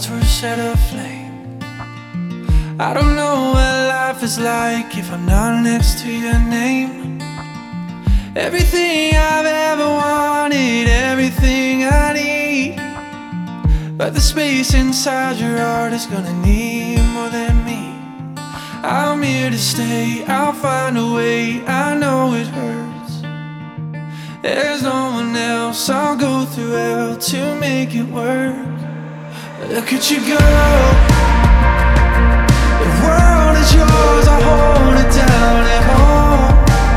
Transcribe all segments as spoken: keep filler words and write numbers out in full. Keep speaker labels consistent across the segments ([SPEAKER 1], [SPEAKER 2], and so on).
[SPEAKER 1] hearts were set aflame. I don't know what life is like if I'm not next to your name. Everything I've ever wanted, everything I need, but the space inside your heart is gonna need more than me. I'm here to stay, I'll find a way, I know it hurts. There's no one else, I'll go through hell to make it work. Look at you go, the world is yours, I'll hold it down at home.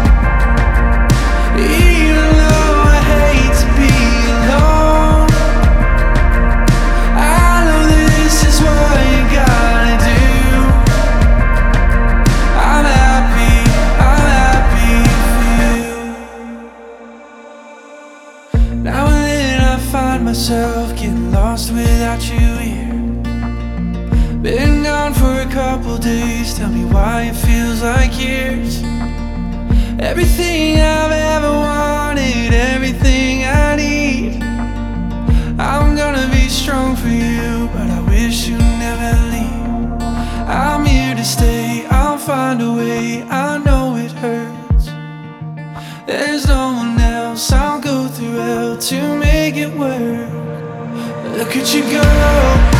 [SPEAKER 1] Even though I hate to be alone, I know this is what you gotta do. I'm happy, I'm happy for you. Now and then I find myself getting lost without you here. Been gone for a couple days, tell me why it feels like years. Everything I've ever wanted, everything I need, I'm gonna be strong for you, but I wish you'd never leave. I'm here to stay, I'll find a way, I know it hurts. There's no one else, I'll go through hell to make it work. Look at you go.